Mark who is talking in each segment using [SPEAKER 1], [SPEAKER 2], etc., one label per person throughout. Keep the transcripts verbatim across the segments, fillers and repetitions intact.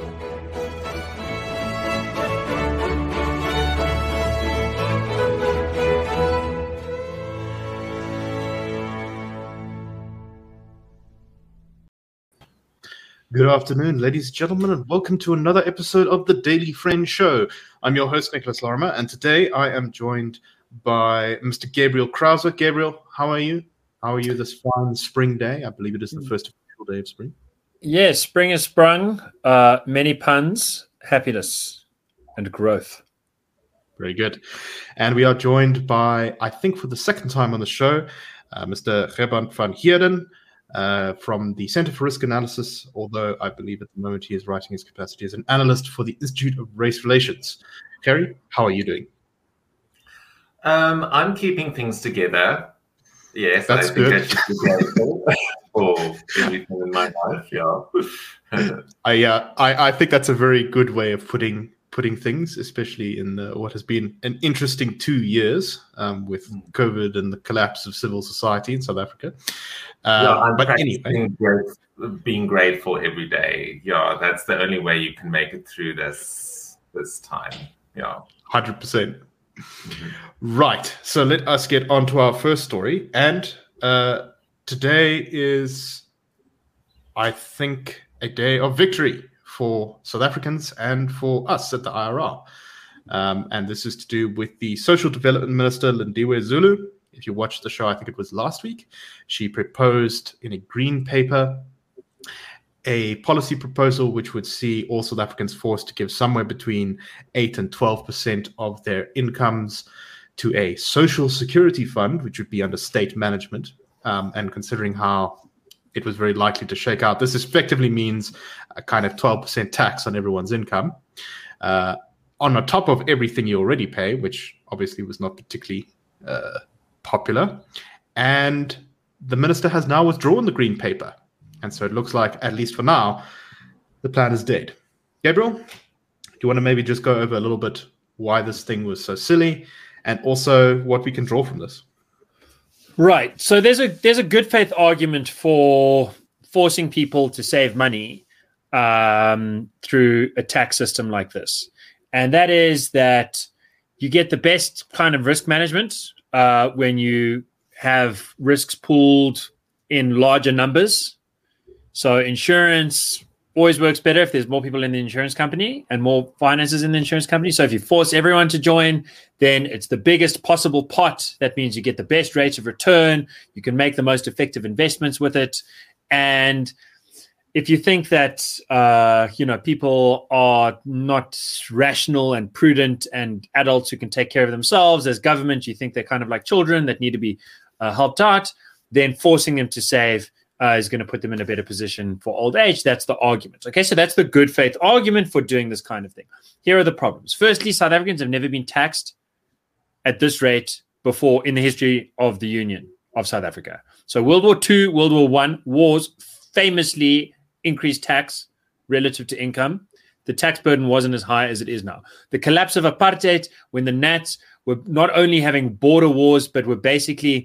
[SPEAKER 1] Good afternoon, ladies and gentlemen, and welcome to another episode of the Daily Friend Show. I'm your host, Nicholas Lorimer, and today I am joined by Mister Gabriel Krause. Gabriel, how are you? How are you this fine spring day? I believe it is the first official day of spring.
[SPEAKER 2] Yes, spring has sprung. Uh, many puns, happiness, and growth.
[SPEAKER 1] Very good. And we are joined by, I think for the second time on the show, uh, Mister Gerbrand van Heerden, Uh, from the Center for Risk Analysis, although I believe at the moment he is writing his capacity as an analyst for the Institute of Race Relations. Kerry, how are you doing?
[SPEAKER 3] Um, I'm keeping things together. Yes,
[SPEAKER 1] That's
[SPEAKER 3] I think
[SPEAKER 1] good.
[SPEAKER 3] I should be grateful for everything in my life. Yeah,
[SPEAKER 1] I, uh, I I think that's a very good way of putting putting things, especially in the, what has been an interesting two years um, with COVID and the collapse of civil society in South Africa. Uh,
[SPEAKER 3] yeah I'm
[SPEAKER 1] but
[SPEAKER 3] practicing
[SPEAKER 1] anyway,
[SPEAKER 3] great, being grateful every day. Yeah, that's the only way you can make it through this this time. Yeah,
[SPEAKER 1] one hundred percent. Right. So let us get on to our first story. And uh, today is, I think, a day of victory for South Africans and for us at the I R R. Um, and this is to do with the Social Development Minister, Lindiwe Zulu. If you watched the show, I think it was last week, she proposed in a green paper a policy proposal which would see all South Africans forced to give somewhere between eight and twelve percent of their incomes to a social security fund, which would be under state management. Um, and considering how it was very likely to shake out, this effectively means a kind of twelve percent tax on everyone's income, uh, on the top of everything you already pay, which obviously was not particularly uh, popular. And the minister has now withdrawn the green paper. And so it looks like, at least for now, the plan is dead. Gabriel, do you want to maybe just go over a little bit why this thing was so silly and also what we can draw from this?
[SPEAKER 2] Right. So there's a there's a good faith argument for forcing people to save money um, through a tax system like this. And that is that you get the best kind of risk management uh, when you have risks pooled in larger numbers. So insurance always works better if there's more people in the insurance company and more finances in the insurance company. So if you force everyone to join, then it's the biggest possible pot. That means you get the best rates of return. You can make the most effective investments with it. And if you think that, uh, you know, people are not rational and prudent and adults who can take care of themselves, as government, you think they're kind of like children that need to be uh, helped out, then forcing them to save Uh, is going to put them in a better position for old age. That's the argument. Okay, so that's the good faith argument for doing this kind of thing. Here are the problems. Firstly, South Africans have never been taxed at this rate before in the history of the Union of South Africa. So World War Two, World War One wars famously increased tax relative to income. The tax burden wasn't as high as it is now. The collapse of apartheid, when the Nats were not only having border wars, but were basically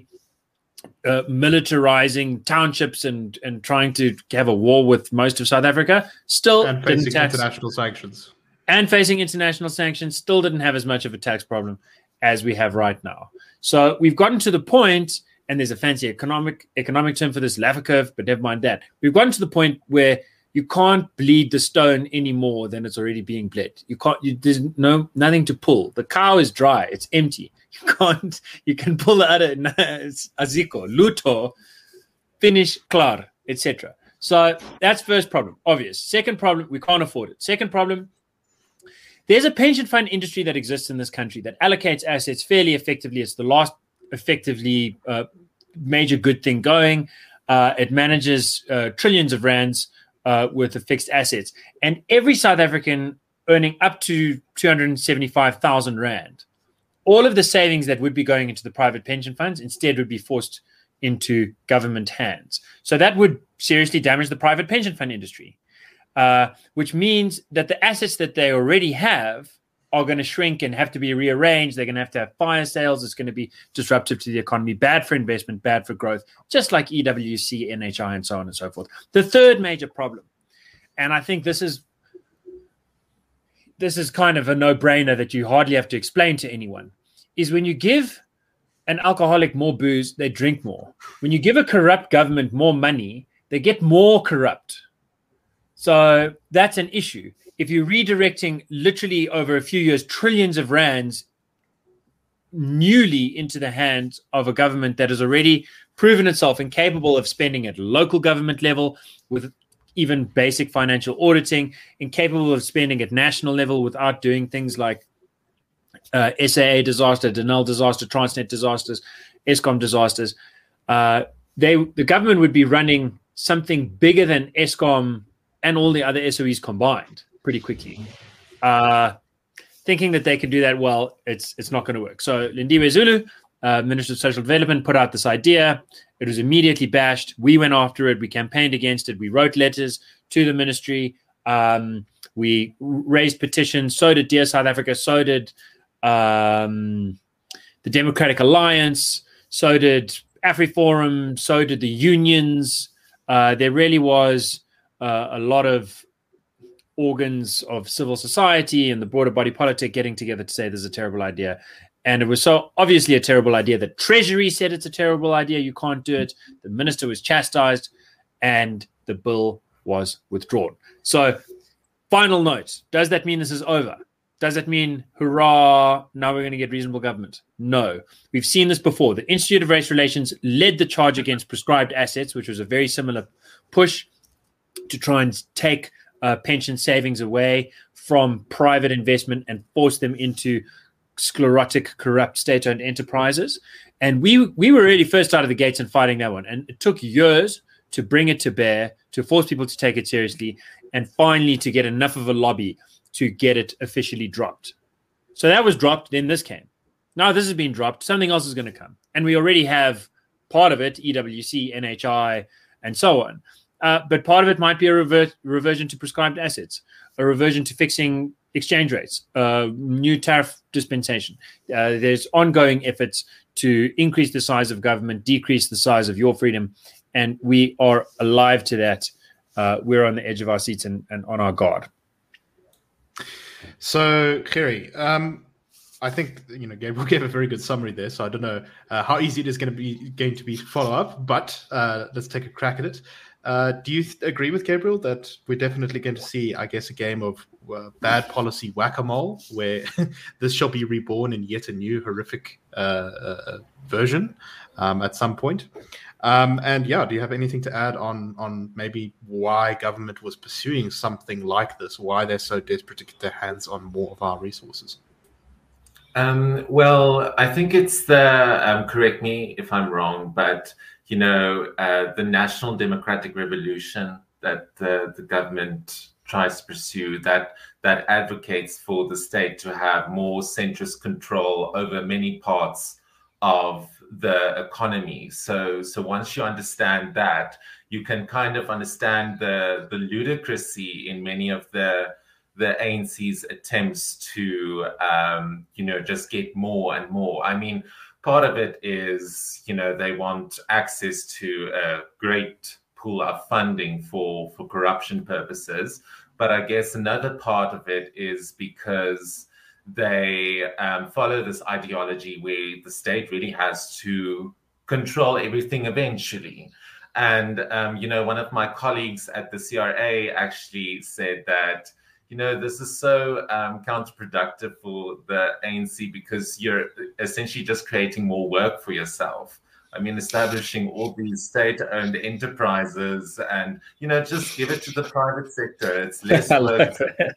[SPEAKER 2] Uh, militarizing townships and and trying to have a war with most of South Africa, still
[SPEAKER 1] And
[SPEAKER 2] didn't
[SPEAKER 1] facing
[SPEAKER 2] tax,
[SPEAKER 1] international sanctions.
[SPEAKER 2] and facing international sanctions, still didn't have as much of a tax problem as we have right now. So we've gotten to the point, and there's a fancy economic economic term for this, Laffer curve, but never mind that. We've gotten to the point where you can't bleed the stone any more than it's already being bled. You can't. You, there's no nothing to pull. The cow is dry. It's empty. You can't. You can pull the other aziko, luto, finish, klar, et cetera. So that's first problem. Obvious. Second problem, we can't afford it. Second problem, there's a pension fund industry that exists in this country that allocates assets fairly effectively. It's the last effectively uh, major good thing going. Uh, it manages uh, trillions of rands uh, worth of fixed assets. And every South African earning up to two hundred seventy-five thousand rand, all of the savings that would be going into the private pension funds instead would be forced into government hands. So that would seriously damage the private pension fund industry, uh, which means that the assets that they already have are going to shrink and have to be rearranged. They're going to have to have fire sales. It's going to be disruptive to the economy, bad for investment, bad for growth, just like E W C, N H I, and so on and so forth. The third major problem, and I think this is this is kind of a no-brainer that you hardly have to explain to anyone, is when you give an alcoholic more booze, they drink more. When you give a corrupt government more money, they get more corrupt. So that's an issue. If you're redirecting literally over a few years, trillions of rands newly into the hands of a government that has already proven itself incapable of spending at local government level with even basic financial auditing, incapable of spending at national level without doing things like uh, S A A disaster, Denel disaster, Transnet disasters, Eskom disasters. Uh, they the government would be running something bigger than Eskom and all the other S O Es combined pretty quickly. Uh, thinking that they can do that well, it's it's not going to work. So Lindiwe Zulu, uh, Minister of Social Development, put out this idea. It was immediately bashed. We went after it. We campaigned against it. We wrote letters to the ministry. Um, we raised petitions. So did Dear South Africa. So did um, the Democratic Alliance. So did AfriForum. So did the unions. Uh, there really was uh, a lot of organs of civil society and the broader body politic getting together to say this is a terrible idea. And it was so obviously a terrible idea that Treasury said it's a terrible idea. You can't do it. The minister was chastised and the bill was withdrawn. So final note, does that mean this is over? Does that mean, hurrah, now we're going to get reasonable government? No. We've seen this before. The Institute of Race Relations led the charge against prescribed assets, which was a very similar push to try and take uh, pension savings away from private investment and force them into sclerotic, corrupt state-owned enterprises. And we we were really first out of the gates in fighting that one. And it took years to bring it to bear, to force people to take it seriously, and finally to get enough of a lobby to get it officially dropped. So that was dropped, then this came. Now this has been dropped, something else is going to come. And we already have part of it, E W C, N H I, and so on. Uh, but part of it might be a rever- reversion to prescribed assets, a reversion to fixing exchange rates, uh, new tariff dispensation. Uh, there's ongoing efforts to increase the size of government, decrease the size of your freedom, and we are alive to that. Uh, we're on the edge of our seats and, and on our guard.
[SPEAKER 1] So, Gerrie, um, I think you know Gabriel gave a very good summary there. So I don't know uh, how easy it is going to be going to be to follow up, but uh, let's take a crack at it. Uh, do you th- agree with Gabriel that we're definitely going to see, I guess, a game of uh, bad policy whack-a-mole, where this shall be reborn in yet a new horrific uh, uh, version um, at some point? Um, and yeah, do you have anything to add on on maybe why government was pursuing something like this? Why they're so desperate to get their hands on more of our resources?
[SPEAKER 3] Um, well, I think it's the, um, correct me if I'm wrong, but, you know, uh, the national democratic revolution that the, the government tries to pursue, that that advocates for the state to have more centrist control over many parts of the economy. So, so once you understand that, you can kind of understand the, the ludicrousy in many of the the A N C's attempts to, um, you know, just get more and more. I mean, part of it is, you know, they want access to a great pool of funding for, for corruption purposes. But I guess another part of it is because they um, follow this ideology where the state really has to control everything eventually. And, um, you know, one of my colleagues at the C R A actually said that, you know, this is so um, counterproductive for the A N C because you're essentially just creating more work for yourself. I mean, establishing all these state-owned enterprises and, you know, just give it to the private sector. It's less work,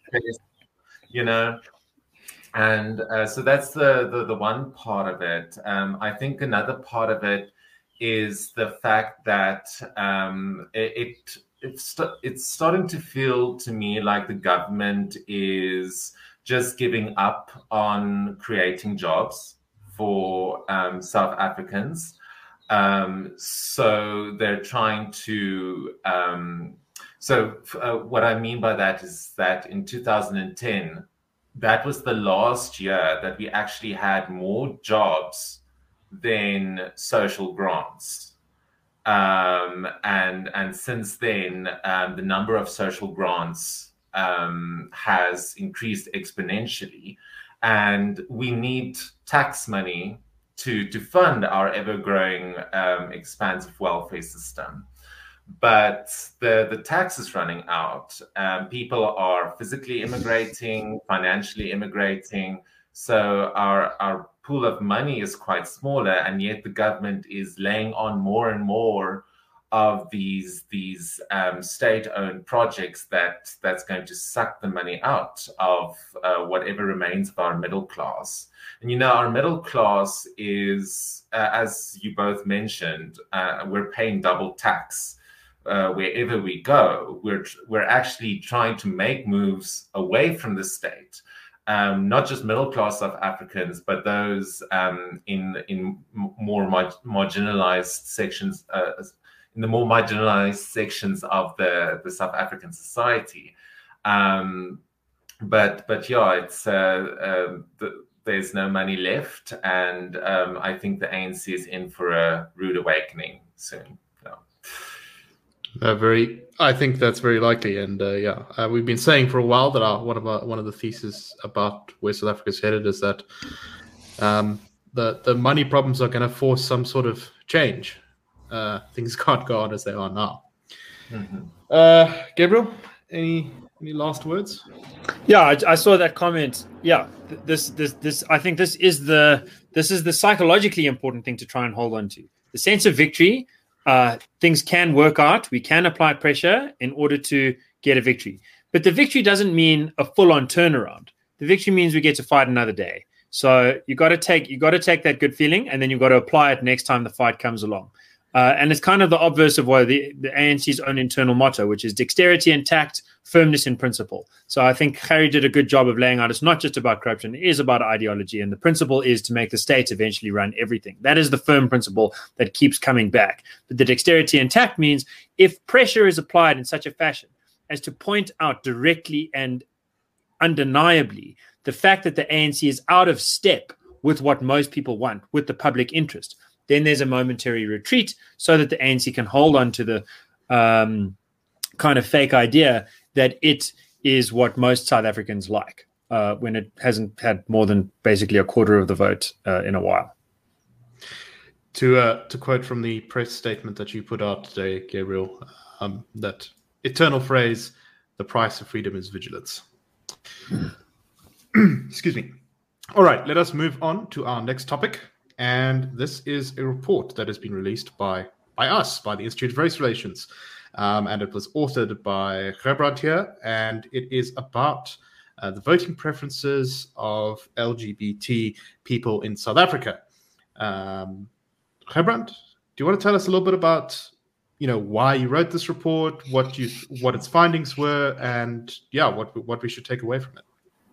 [SPEAKER 3] you know. And uh, so that's the, the, the one part of it. Um, I think another part of it is the fact that um, it, it It's st- it's starting to feel to me like the government is just giving up on creating jobs for um, South Africans. Um, so they're trying to. Um, so uh, what I mean by that is that in two thousand ten, that was the last year that we actually had more jobs than social grants. Um, and and since then, um, the number of social grants um, has increased exponentially, and we need tax money to, to fund our ever-growing um, expansive welfare system. But the, the tax is running out. Um, people are physically immigrating, financially immigrating. So our, our pool of money is quite smaller, and yet the government is laying on more and more of these, these um, state-owned projects that, that's going to suck the money out of uh, whatever remains of our middle class. And, you know, our middle class is, uh, as you both mentioned, uh, we're paying double tax. Uh, wherever we go, we're we're actually trying to make moves away from the state, um, not just middle class South Africans, but those um, in in more marginalized sections, uh, in the more marginalized sections of the, the South African society. Um, but but yeah, it's uh, uh, the, there's no money left, and um, I think the A N C is in for a rude awakening soon.
[SPEAKER 1] Uh, very, I think that's very likely, and uh, yeah, uh, we've been saying for a while that our, one of our, one of the theses about where South Africa's headed is that um, the the money problems are going to force some sort of change. Uh, things can't go on as they are now. Mm-hmm. Uh, Gabriel, any any last words?
[SPEAKER 2] Yeah, I, I saw that comment. Yeah, this this this I think this is the this is the psychologically important thing to try and hold on to. The sense of victory. Uh, things can work out. We can apply pressure in order to get a victory. But the victory doesn't mean a full-on turnaround. The victory means we get to fight another day. So you got to take you got to take that good feeling, and then you've got to apply it next time the fight comes along. Uh, and it's kind of the obverse of what the, the A N C's own internal motto, which is dexterity and tact, firmness in principle. So I think Harry did a good job of laying out it's not just about corruption, it is about ideology. And the principle is to make the states eventually run everything. That is the firm principle that keeps coming back. But the dexterity and tact means if pressure is applied in such a fashion as to point out directly and undeniably the fact that the A N C is out of step with what most people want, with the public interest, then there's a momentary retreat so that the A N C can hold on to the um, kind of fake idea that it is what most South Africans like uh, when it hasn't had more than basically a quarter of the vote uh, in a while.
[SPEAKER 1] To uh, to quote from the press statement that you put out today, Gabriel, um, that eternal phrase, the price of freedom is vigilance. Excuse me. All right, let us move on to our next topic. And this is a report that has been released by, by us, by the Institute of Race Relations. Um, and it was authored by Gerbrand here. And it is about uh, the voting preferences of L G B T people in South Africa. Um, Gerbrand, do you want to tell us a little bit about, you know, why you wrote this report, what you, what its findings were, and yeah, what what we should take away from it?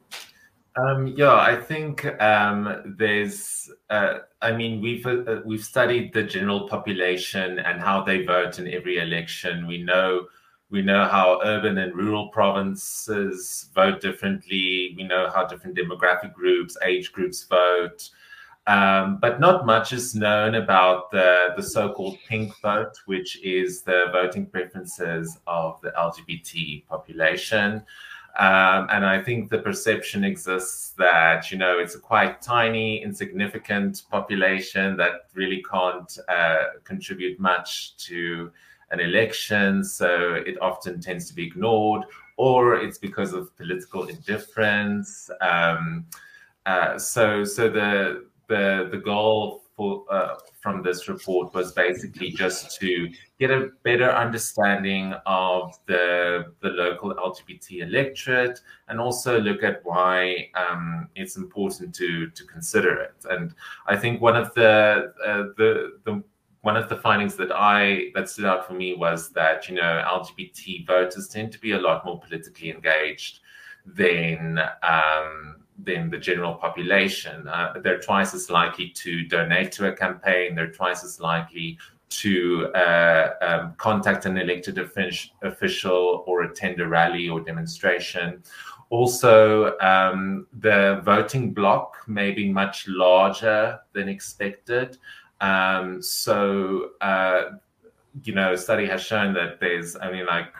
[SPEAKER 3] Um, yeah, I think um, there's. Uh, I mean, we've uh, we've studied the general population and how they vote in every election. We know we know how urban and rural provinces vote differently. We know how different demographic groups, age groups vote. Um, but not much is known about the the so-called pink vote, which is the voting preferences of the L G B T population. Um, and I think the perception exists that, you know, it's a quite tiny, insignificant population that really can't uh, contribute much to an election. So it often tends to be ignored, or it's because of political indifference. Um, uh, so so the the the goal for uh, from this report was basically just to get a better understanding of the the local L G B T electorate, and also look at why um, it's important to to consider it. And I think one of the uh, the the one of the findings that I that stood out for me was that, you know, L G B T voters tend to be a lot more politically engaged than um, than the general population. Uh, they're twice as likely to donate to a campaign. They're twice as likely to uh, um, contact an elected official or attend a rally or demonstration. Also, um, the voting bloc may be much larger than expected. Um, so, uh, you know, a study has shown that there's only like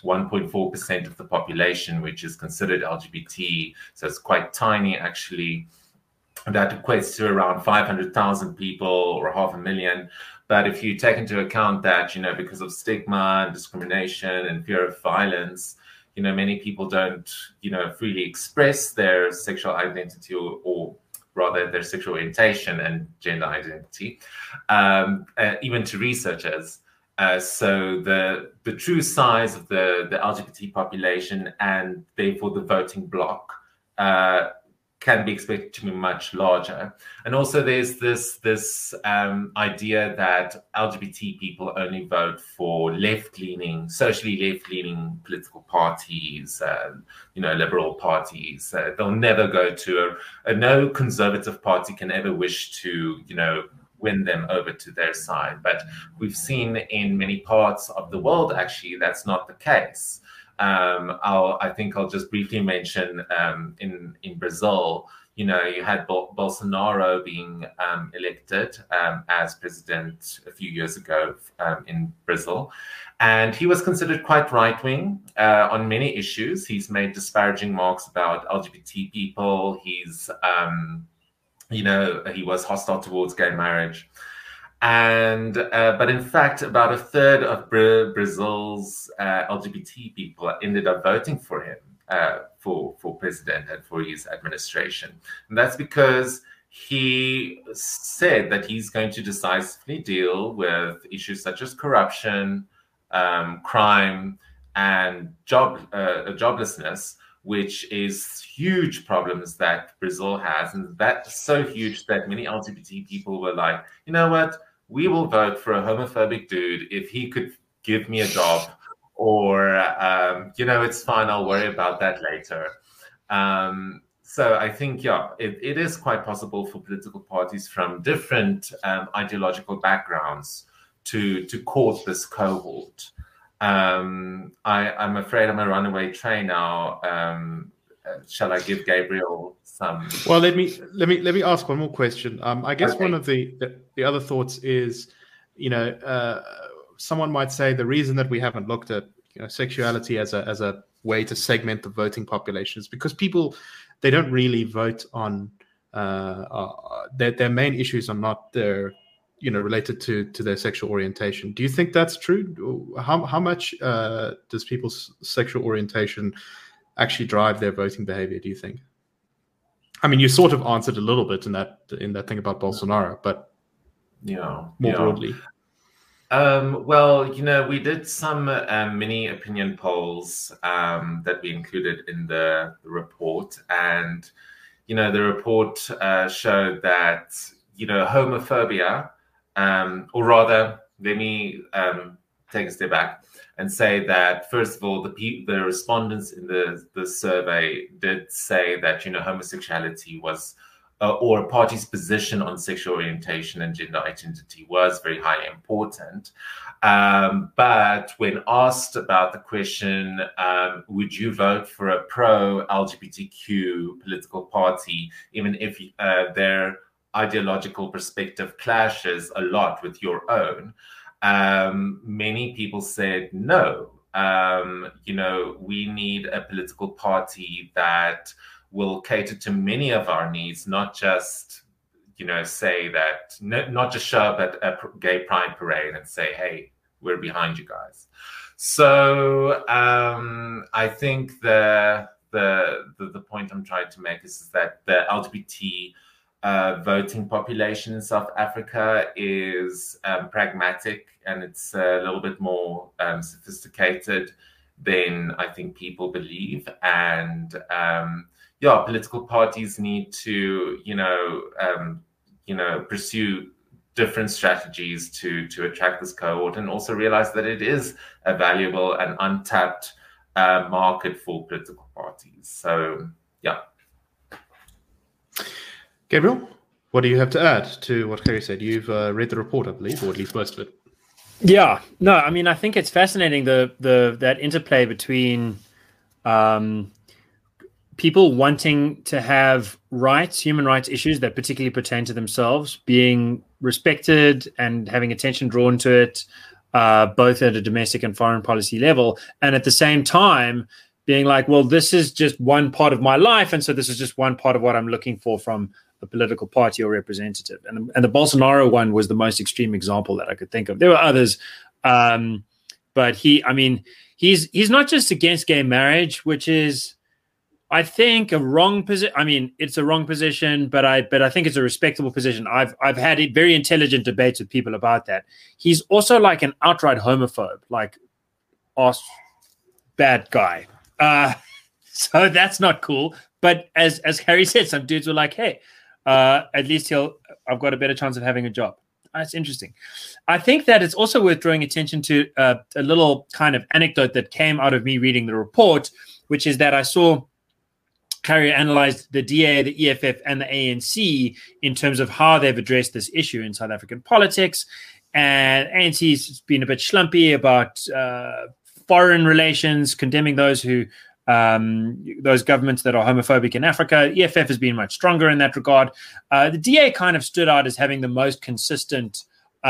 [SPEAKER 3] one point four percent of the population, which is considered L G B T. So it's quite tiny, actually. That equates to around five hundred thousand people or half a million. But if you take into account that, you know, because of stigma and discrimination and fear of violence, you know, many people don't, you know, freely express their sexual identity or, or rather their sexual orientation and gender identity, um, uh, even to researchers. Uh, so the the true size of the, the L G B T population and therefore the voting bloc uh, can be expected to be much larger. And also there's this this um, idea that L G B T people only vote for left-leaning, socially left-leaning political parties, uh, you know, liberal parties. Uh, they'll never go to a, a no conservative party can ever wish to, you know, win them over to their side. But we've seen in many parts of the world, actually, that's not the case. Um, I'll, I think I'll just briefly mention um, in, in Brazil, you know, you had Bol- Bolsonaro being um, elected um, as president a few years ago um, in Brazil. And he was considered quite right-wing uh, on many issues. He's made disparaging remarks about L G B T people. He's, um, you know, he was hostile towards gay marriage. And uh, but in fact, about a third of Bra- Brazil's uh, L G B T people ended up voting for him uh, for for president and for his administration. And that's because he said that he's going to decisively deal with issues such as corruption, um, crime, and job uh, joblessness, which is huge problems that Brazil has. And that's so huge that many L G B T people were like, you know what? We will vote for a homophobic dude if he could give me a job, or, um, you know, it's fine, I'll worry about that later. Um, so I think, yeah, it, it is quite possible for political parties from different um, ideological backgrounds to, to court this cohort. Um, I, I'm afraid I'm a runaway train now. Um, uh, shall I give Gabriel some?
[SPEAKER 1] Well, let me let me let me ask one more question. Um, I guess
[SPEAKER 3] Okay.
[SPEAKER 1] one of the, the the other thoughts is, you know, uh, someone might say the reason that we haven't looked at, you know, sexuality as a as a way to segment the voting population is because people, they don't really vote on uh, uh, their their main issues are not their, you know, related to to their sexual orientation. Do you think that's true? How how much uh, does people's sexual orientation actually drive their voting behavior, do you think? I mean, you sort of answered a little bit in that in that thing about Bolsonaro, but
[SPEAKER 3] yeah,
[SPEAKER 1] more
[SPEAKER 3] yeah.
[SPEAKER 1] broadly.
[SPEAKER 3] Um, well, you know, we did some um, mini opinion polls um, that we included in the, the report, and you know, the report uh, showed that, you know, homophobia, um, or rather, let me um, take a step back and say that, first of all, the pe- the respondents in the, the survey did say that, you know, homosexuality was, uh, or a party's position on sexual orientation and gender identity was very highly important. Um, but when asked about the question, um, would you vote for a pro-L G B T Q political party, even if uh, their ideological perspective clashes a lot with your own? Um, many people said no. Um, you know, we need a political party that will cater to many of our needs, not just, you know, say that, no, not just show up at a gay pride parade and say, hey, we're behind you guys. So um, I think the, the the the point I'm trying to make is, is that the L G B T Uh, voting population in South Africa is um, pragmatic, and it's a little bit more um, sophisticated than I think people believe. And um, yeah, political parties need to, you know, um, you know, pursue different strategies to to attract this cohort, and also realize that it is a valuable and untapped uh, market for political parties. So yeah.
[SPEAKER 1] Gabriel, what do you have to add to what Kerry said? You've uh, read the report, I believe, or at least most of it.
[SPEAKER 2] Yeah, no, I mean, I think it's fascinating, the the that interplay between um, people wanting to have rights, human rights issues that particularly pertain to themselves, being respected and having attention drawn to it, uh, both at a domestic and foreign policy level, and at the same time being like, well, this is just one part of my life, and so this is just one part of what I'm looking for from a political party or representative. And, and the Bolsonaro one was the most extreme example that I could think of. There were others, um, but he, I mean, he's he's not just against gay marriage, which is, I think, a wrong position. I mean, it's a wrong position, but I but I think it's a respectable position. I've I've had very intelligent debates with people about that. He's also like an outright homophobe, like, ass bad guy. Uh, so that's not cool. But as as Harry said, some dudes were like, hey, uh, at least he'll I've got a better chance of having a job. That's interesting. I think that it's also worth drawing attention to uh, a little kind of anecdote that came out of me reading the report, which is that I saw Harry analyzed the D A, the E F F, and the A N C in terms of how they've addressed this issue in South African politics. And A N C's been a bit schlumpy about uh, foreign relations, condemning those who um, those governments that are homophobic in Africa. E F F has been much stronger in that regard. Uh, the D A kind of stood out as having the most consistent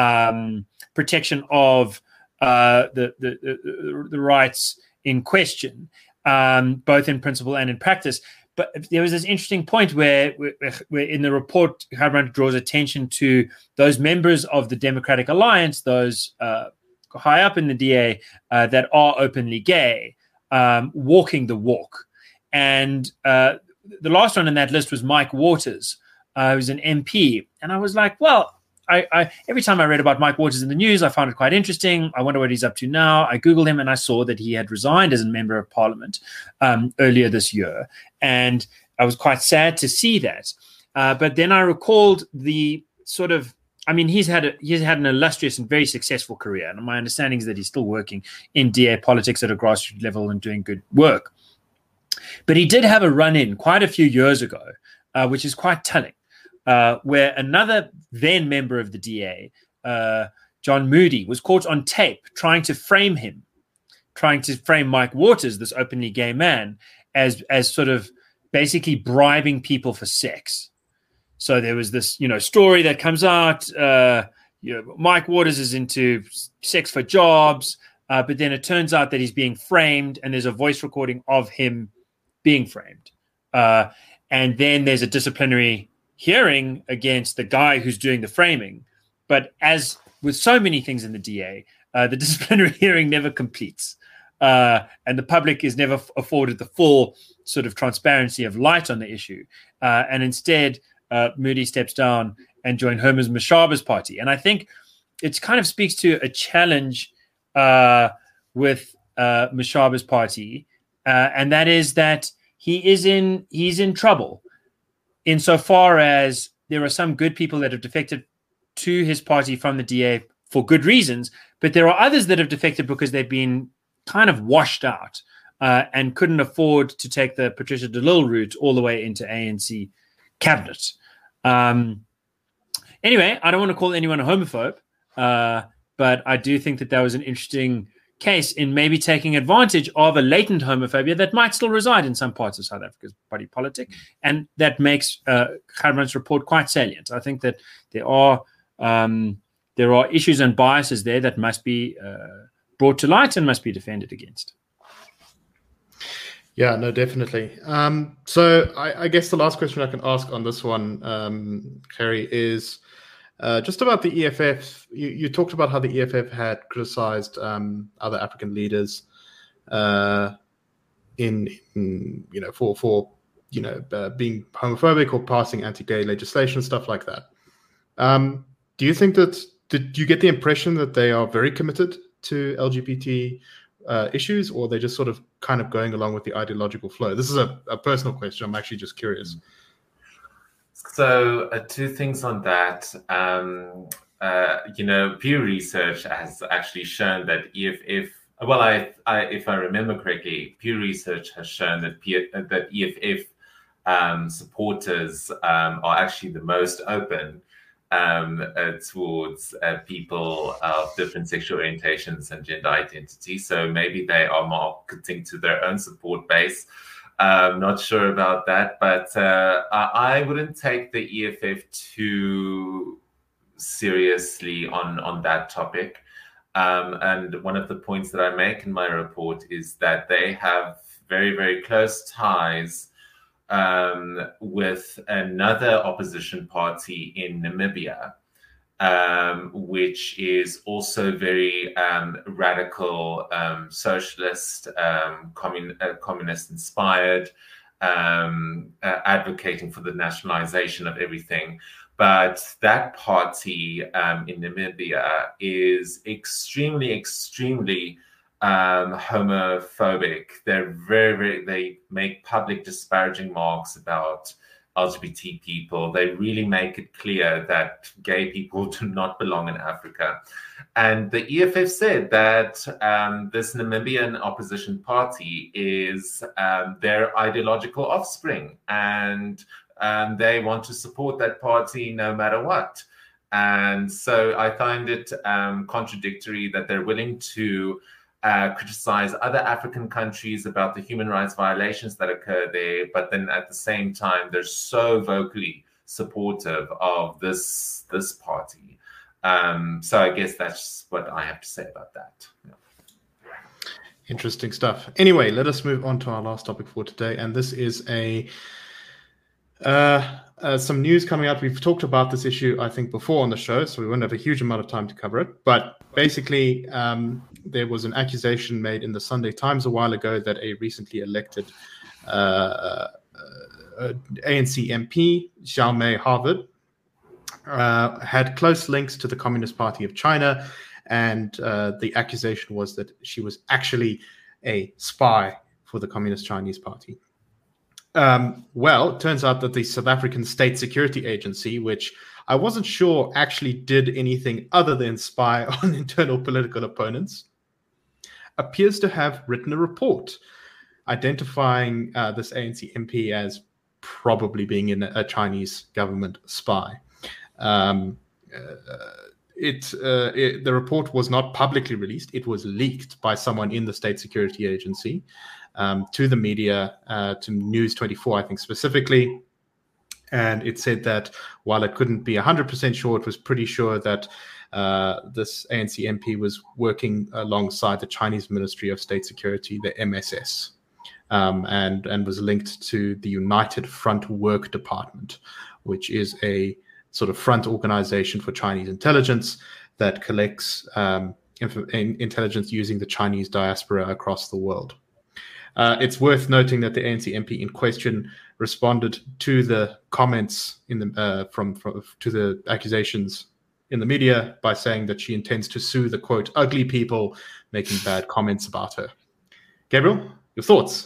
[SPEAKER 2] um, protection of uh, the, the, the, the rights in question, um, both in principle and in practice. But there was this interesting point where, where, where in the report, Gudrun draws attention to those members of the Democratic Alliance, those uh, high up in the D A uh, that are openly gay, um, walking the walk. And uh, the last one on that list was Mike Waters, uh, who's an M P. And I was like, well, I, I every time I read about Mike Waters in the news, I found it quite interesting. I wonder what he's up to now. I Googled him and I saw that he had resigned as a member of parliament um, earlier this year. And I was quite sad to see that. Uh, but then I recalled the sort of, I mean, he's had a, he's had an illustrious and very successful career. And my understanding is that he's still working in D A politics at a grassroots level and doing good work. But he did have a run-in quite a few years ago, uh, which is quite telling. Uh, where another then member of the D A, uh, John Moody, was caught on tape trying to frame him, trying to frame Mike Waters, this openly gay man, as as sort of basically bribing people for sex. So there was this, you know, story that comes out. Uh, you know, Mike Waters is into sex for jobs, uh, but then it turns out that he's being framed, and there's a voice recording of him being framed, uh, and then there's a disciplinary hearing against the guy who's doing the framing. But as with so many things in the D A, uh, the disciplinary hearing never completes. Uh, and the public is never f- afforded the full sort of transparency of light on the issue. Uh, and instead, uh, Moody steps down and joined Herman Mashaba's party. And I think it kind of speaks to a challenge uh, with uh, Mashaba's party. Uh, and that is that he is in he's in trouble. Insofar as there are some good people that have defected to his party from the D A for good reasons, but there are others that have defected because they've been kind of washed out uh, and couldn't afford to take the Patricia de Lille route all the way into A N C cabinet. Um, anyway, I don't want to call anyone a homophobe, uh, but I do think that that was an interesting case in maybe taking advantage of a latent homophobia that might still reside in some parts of South Africa's body politic, and that makes uh, Gudrun's report quite salient. I think that there are um, there are issues and biases there that must be uh, brought to light and must be defended against.
[SPEAKER 1] Yeah, no, definitely. Um, so I, I guess the last question I can ask on this one, um, Harry, is Uh, just about the E F F, you, you talked about how the E F F had criticized um, other African leaders uh, in, in, you know, for for you know uh, being homophobic or passing anti-gay legislation, stuff like that. Um, do you think that? Did you get the impression that they are very committed to L G B T uh, issues, or they're just sort of kind of going along with the ideological flow? This is a, a personal question. I'm actually just curious.
[SPEAKER 3] So, uh, two things on that. Um, uh, you know, Pew Research has actually shown that E F F. Well, I, I, if I remember correctly, Pew Research has shown that P, uh, that E F F um, supporters um, are actually the most open um, uh, towards uh, people of different sexual orientations and gender identity. So maybe they are marketing to their own support base. I'm not sure about that, but uh, I wouldn't take the E F F too seriously on, on that topic. Um, and one of the points that I make in my report is that they have very, very close ties um, with another opposition party in Namibia, um, which is also very um, radical, um, socialist, um, commun- uh, communist-inspired, um, uh, advocating for the nationalization of everything. But that party um, in Namibia is extremely, extremely um, homophobic. They're very, very, they make public disparaging remarks about L G B T people. They really make it clear that gay people do not belong in Africa. And the E F F said that um, this Namibian opposition party is um, their ideological offspring, and um, they want to support that party no matter what. And so I find it um, contradictory that they're willing to Uh, criticize other African countries about the human rights violations that occur there, but then at the same time, they're so vocally supportive of this this party. Um, so I guess that's what I have to say about that. Yeah.
[SPEAKER 1] Interesting stuff. Anyway, let us move on to our last topic for today, and this is a uh, uh, some news coming out. We've talked about this issue, I think, before on the show, so we won't have a huge amount of time to cover it. But basically, um, there was an accusation made in the Sunday Times a while ago that a recently elected uh, uh, A N C M P, Xiao Mei Harvard, uh, had close links to the Communist Party of China, and uh, the accusation was that she was actually a spy for the Communist Chinese Party. Um, well, it turns out that the South African State Security Agency, which I wasn't sure actually did anything other than spy on internal political opponents, appears to have written a report identifying uh, this A N C M P as probably being in a Chinese government spy. Um, uh, it, uh, it, the report was not publicly released. It was leaked by someone in the State Security Agency um, to the media, uh, to News twenty-four, I think specifically. And it said that while it couldn't be one hundred percent sure, it was pretty sure that uh, this A N C M P was working alongside the Chinese Ministry of State Security, the M S S, um, and, and was linked to the United Front Work Department, which is a sort of front organization for Chinese intelligence that collects um, inf- intelligence using the Chinese diaspora across the world. Uh, it's worth noting that the A N C M P in question responded to the comments in the uh, from, from to the accusations in the media by saying that she intends to sue the, quote, ugly people making bad comments about her. Gabriel, your thoughts?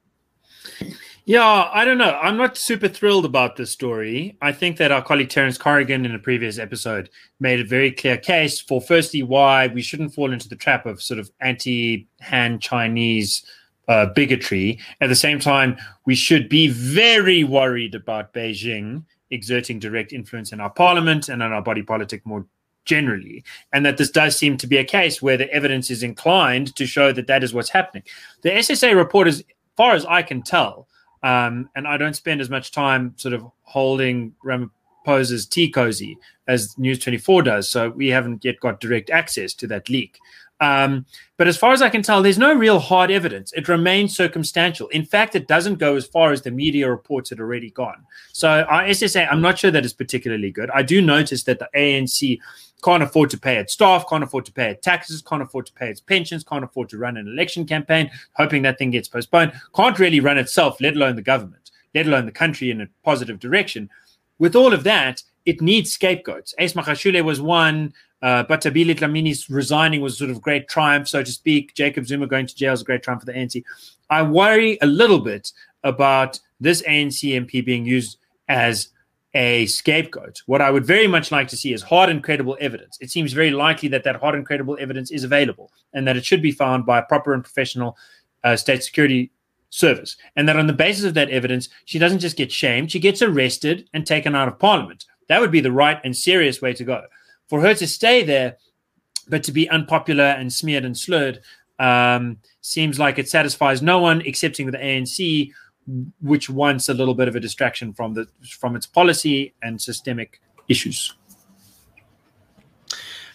[SPEAKER 2] Yeah, I don't know. I'm not super thrilled about this story. I think that our colleague Terence Corrigan in a previous episode made a very clear case for, firstly, why we shouldn't fall into the trap of sort of anti-Han Chinese uh, bigotry. At the same time, we should be very worried about Beijing exerting direct influence in our parliament and in our body politic more generally, and that this does seem to be a case where the evidence is inclined to show that that is what's happening. The S S A report, as far as I can tell, Um, and I don't spend as much time sort of holding Ramaphosa's tea cozy as News twenty-four does, so we haven't yet got direct access to that leak. Um, but as far as I can tell, there's no real hard evidence. It remains circumstantial. In fact, it doesn't go as far as the media reports had already gone. So our S S A, I'm not sure that is particularly good. I do notice that the A N C can't afford to pay its staff, can't afford to pay its taxes, can't afford to pay its pensions, can't afford to run an election campaign, hoping that thing gets postponed, can't really run itself, let alone the government, let alone the country in a positive direction. With all of that, it needs scapegoats. Ace Magashule was one. Uh, Batabile Dlamini's resigning was sort of great triumph, so to speak. Jacob Zuma going to jail is a great triumph for the A N C. I worry a little bit about this A N C M P being used as a scapegoat. What I would very much like to see is hard and credible evidence. It seems very likely that that hard and credible evidence is available and that it should be found by a proper and professional uh, state security service. And that on the basis of that evidence, she doesn't just get shamed, she gets arrested and taken out of parliament. That would be the right and serious way to go. For her to stay there, but to be unpopular and smeared and slurred, um, seems like it satisfies no one excepting the A N C, which wants a little bit of a distraction from the from its policy and systemic issues.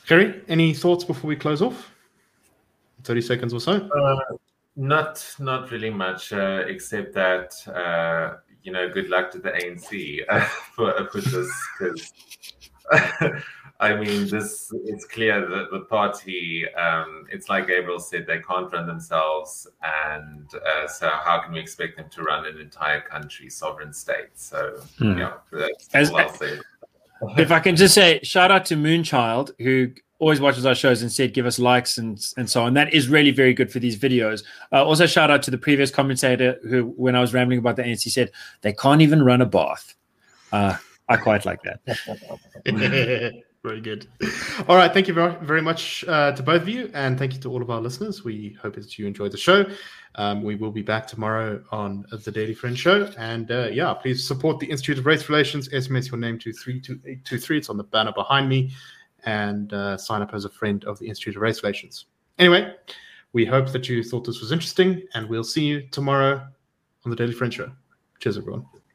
[SPEAKER 1] Gerry, any thoughts before we close off? thirty seconds or so.
[SPEAKER 3] Uh, not, not really much, uh, except that uh, you know, good luck to the A N C uh, for for this, because I mean, this it's clear that the party, um, it's like Gabriel said, they can't run themselves, and uh, so how can we expect them to run an entire country, sovereign state? So hmm. yeah, that's
[SPEAKER 2] As,
[SPEAKER 3] all I'll say.
[SPEAKER 2] If I can just say, shout out to Moonchild, who always watches our shows and said, give us likes and and so on. That is really very good for these videos. Uh, also, shout out to the previous commentator who, when I was rambling about the A N C, said they can't even run a bath. Uh, I quite like that.
[SPEAKER 1] Very good. All right. Thank you very, very much uh, to both of you. And thank you to all of our listeners. We hope that you enjoyed the show. Um, we will be back tomorrow on the Daily Friend Show. And uh, yeah, please support the Institute of Race Relations. S M S your name to three two eight two three. It's on the banner behind me. And uh, sign up as a friend of the Institute of Race Relations. Anyway, we hope that you thought this was interesting. And we'll see you tomorrow on the Daily Friend Show. Cheers, everyone.